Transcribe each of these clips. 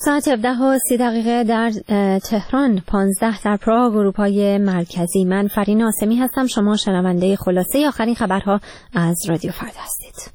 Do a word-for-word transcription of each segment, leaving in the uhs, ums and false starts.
ساعت هفده و سی دقیقه در تهران، پانزده در پراگ، اروپای مرکزی. من فرین آسمی هستم. شما شنونده خلاصه آخرین خبرها از رادیو فردا هستید.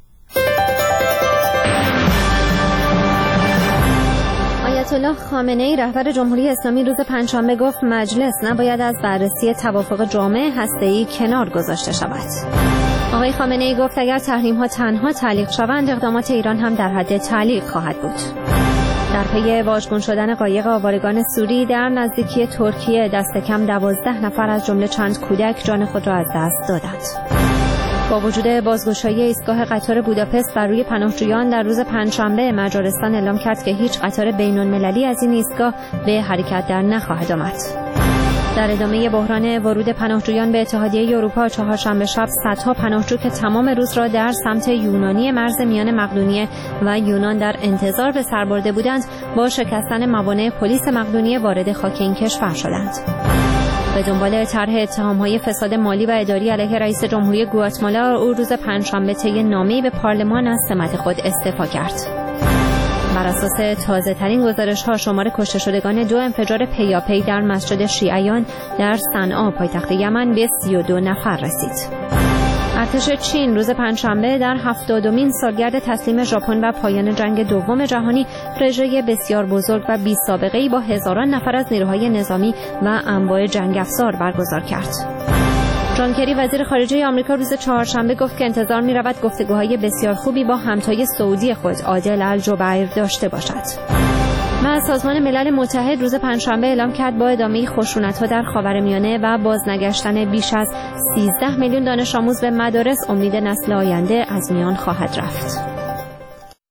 آیت الله خامنه ای رهبر جمهوری اسلامی روز پنجشنبه گفت مجلس نباید از بررسی توافق جامع هسته‌ای کنار گذاشته شود. آقای خامنه ای گفت اگر تحریم‌ها تنها تعلیق شوند، اقدامات ایران هم در حد تعلیق خواهد بود. در پی واژگون شدن قایق آوارگان سوری در نزدیکی ترکیه، دست کم دوازده نفر از جمله چند کودک جان خود را از دست دادند. با وجود بازگشایی ایستگاه قطار بوداپست بر روی پناهجویان در روز پنجشنبه، مجارستان اعلام کرد که هیچ قطار بین‌المللی از این ایستگاه به حرکت در نخواهد آمد. در ادامه بحران ورود پناهجویان به اتحادیه اروپا، چهارشنبه شب صدها پناهجو که تمام روز را در سمت یونانی مرز میان مقدونیه و یونان در انتظار به سر برده بودند، با شکستن موانع پلیس مقدونیه وارد خاک این کشور شدند. به دنبال طرح اتهام‌های فساد مالی و اداری علیه رئیس جمهوری گواتمالا، او روز پنجشنبه طی نامه‌ای به پارلمان از سمت خود استعفا کرد. بر اساس تازه‌ترین گزارش‌ها، شمار کشته شدگان دو انفجار پیاپی در مسجد شیعیان در صنعا، پایتخت یمن، به سی و دو نفر رسید. ارتش چین روز پنجشنبه در هفتادمین سالگرد تسلیم ژاپن و پایان جنگ دوم جهانی، پروژه بسیار بزرگ و بی‌سابقه‌ای با هزاران نفر از نیروهای نظامی و انواع جنگ افزار برگزار کرد. جان کری وزیر خارجه آمریکا روز چهارشنبه گفت که انتظار می‌رود گفتگوهای بسیار خوبی با همتای سعودی خود عادل الجبیر داشته باشد. و سازمان ملل متحد روز پنجشنبه اعلام کرد با ادامه خشونت‌ها در خاورمیانه و بازنگشتن بیش از سیزده میلیون دانش آموز به مدارس، امید نسل آینده از میان خواهد رفت.